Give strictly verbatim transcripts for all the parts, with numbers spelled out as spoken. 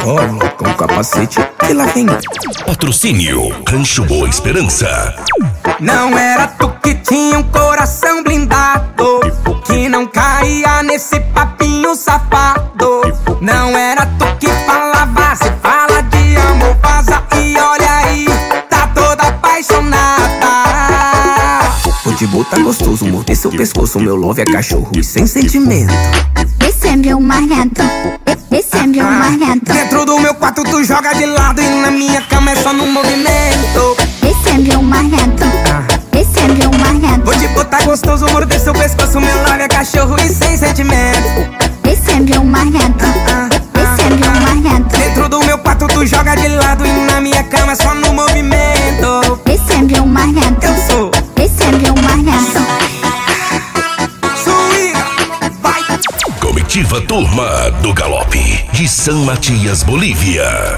Ó, com o capacete e lá vem. Patrocínio Rancho Boa Esperança. Não era tu que tinha um coração blindado, que não caía nesse papinho safado. Não era tu que falava, se fala de amor, vaza e olha aí, tá toda apaixonada. O Tibu tá gostoso, morder seu pescoço, meu love é cachorro e sem sentimento. Esse é meu marido, esse é meu marido. Dentro do meu quarto tu joga de lado e na minha cama é só no movimento. Esse é meu marido, esse é meu marido. O Tibu tá gostoso, morder seu pescoço, meu love é cachorro e sem sentimento. Esse é meu marido, esse é meu marido. Dentro do meu quarto tu joga de lado e na minha cama é só no movimento. Esse é meu marido, Eu sou, esse é meu marido. Swinga, vai. Comitiva Turma do Galope, de São Matias, Bolívia.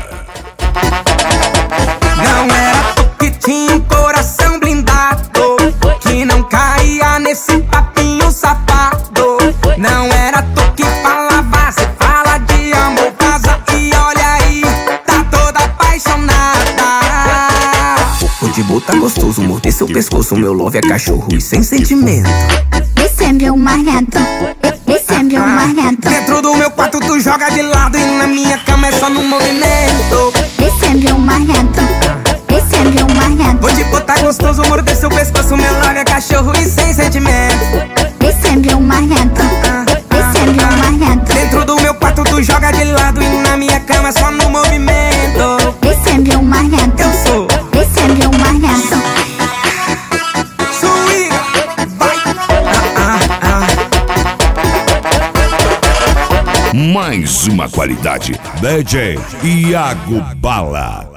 Não era tu que tinha um coração blindado, que não caía nesse papinho safado. Não era tu que falava, se fala de amor, vaza e olha aí, tá toda apaixonada. O Tibu tá gostoso, morder seu pescoço, meu love é cachorro e sem sentimento. Esse é meu marido, esse é meu marido. Dentro do meu quarto tu joga de lado e na minha cama é só no movimento. Esse é meu marido, esse é meu marido. O Tibu tá gostoso, morder seu pescoço, meu love é cachorro e sem sentimento. Esse é meu marido, esse é meu marido. Dentro do meu quarto tu joga de lado e na minha cama é só no movimento. Esse é meu marido, Eu sou, esse é meu marido. Swinga, vai. Ah, ah, ah. Mais uma qualidade. D J Iago Bala.